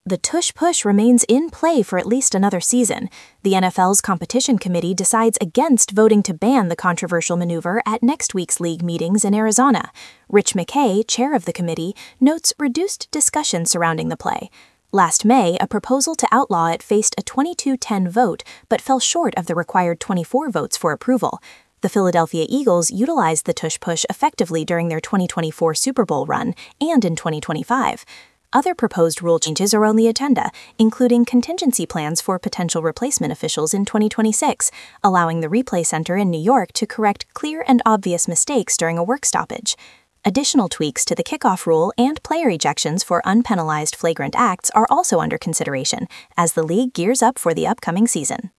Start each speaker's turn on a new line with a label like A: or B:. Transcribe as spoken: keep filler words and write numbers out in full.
A: The tush-push remains in play for at least another season. The N F L's competition committee decides against voting to ban the controversial maneuver at next week's league meetings in Arizona. Rich McKay, chair of the committee, notes reduced discussion surrounding the play. Last May, a proposal to outlaw it faced a twenty-two ten vote, but fell short of the required twenty-four votes for approval. The Philadelphia Eagles utilized the tush-push effectively during their twenty twenty-four Super Bowl run and in twenty twenty-five. Other proposed rule changes are on the agenda, including contingency plans for potential replacement officials in twenty twenty-six, allowing the replay center in New York to correct clear and obvious mistakes during a work stoppage. Additional tweaks to the kickoff rule and player ejections for unpenalized flagrant acts are also under consideration as the league gears up for the upcoming season.